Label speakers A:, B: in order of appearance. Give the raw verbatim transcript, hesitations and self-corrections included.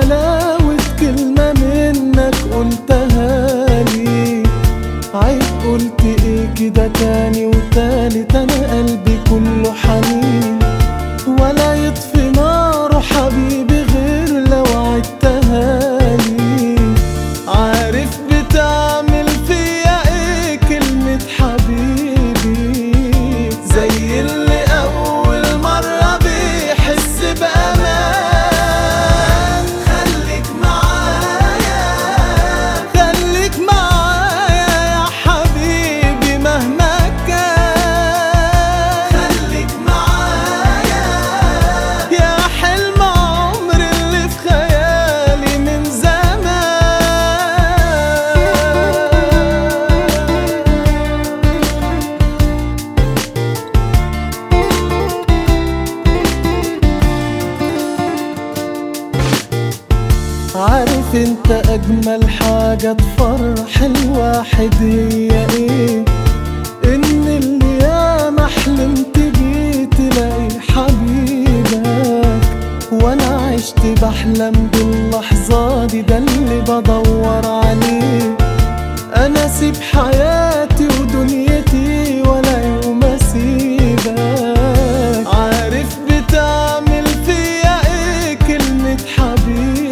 A: حلاوة كلمة منك قلتها لي، عيب قلت ايه كده تاني وتالت، انا قلبي كله حنين ولا يطفي ناره حبيبي غير لو عدتها لي. عارف بتعمل فيا ايه كلمة حبيبي، زي اللي اول مرة بيحس بامان. خليك معايا خليك معايا يا حبيبي مهما كان، خليك معايا يا حلم عمري اللي في خيالي من عارف انت اجمل حاجة تفرح الواحد هي ايه؟ ان اللي ياما حلمت بيه تلاقي حبيبك، وانا عشت بحلم باللحظة دي، ده اللي بدور عليه. انا سيب حياتي ودنيتي ولا يوم اسيبك. عارف بتعمل فيا ايه كلمة حبيبي،